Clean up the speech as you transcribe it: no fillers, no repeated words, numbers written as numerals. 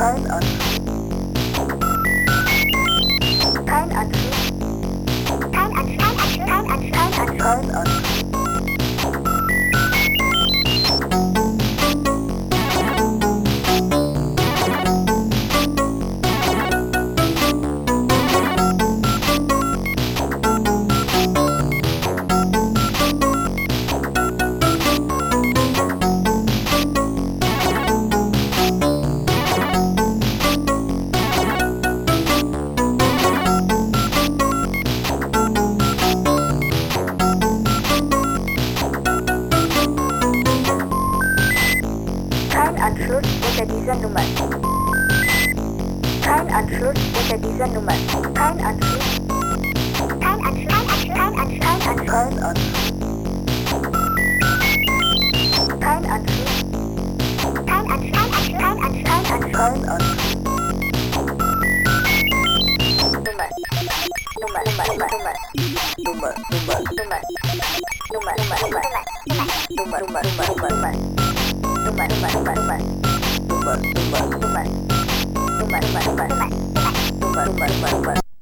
Kein Anschluss. Kein Anschluss. Kein Anschluss. Kein Anschluss. Kein Anschluss. Kein Anschluss unter dieser Nummer. Kein Anschluss unter dieser Nummer. Kein Anschluss. Kein Anschluss. Kein Anschluss. Kein Anschluss. Kein Anschluss. Kein Anschluss. Kein Anschluss. Kein Anschluss. Nummer. Nummer. Nummer. Nummer. Nummer. Nummer. Nummer. Nummer. Nummer. Nummer. Nummer. Nummer. Nummer. Nummer. Nummer, Nummer, Nummer, Nummer. Nummer, Nummer, Nummer. Nummer, Nummer, Nummer. Nummer, Nummer, Nummer, Nummer.